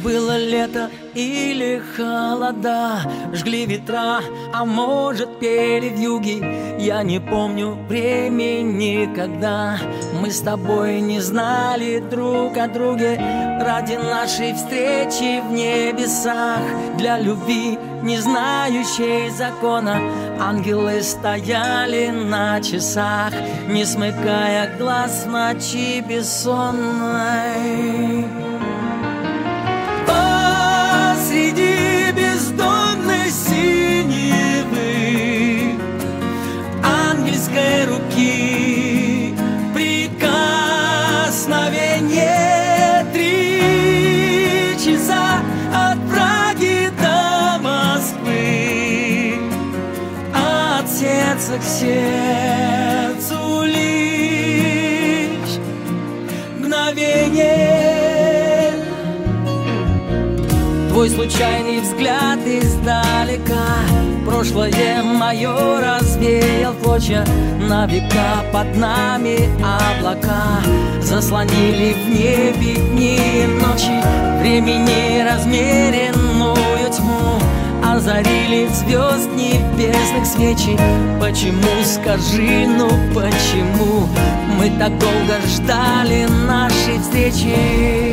Было лето или холода, жгли ветра, а может пели вьюги. Я не помню времени, когда мы с тобой не знали друг о друге. Ради нашей встречи в небесах, для любви, не знающей закона, ангелы стояли на часах, не смыкая глаз в ночи бессонной. Посреди бездонной синевы ангельской руки прикосновение. 3 часа от Праги до Москвы, от сердца к сердцу лишь мгновение. Твой случайный взгляд издалека прошлое мое развеял клочья. На века под нами облака заслонили в небе дни и ночи. Времени размеренную тьму озарили звезд небесных свечи. Почему, скажи, ну почему мы так долго ждали нашей встречи?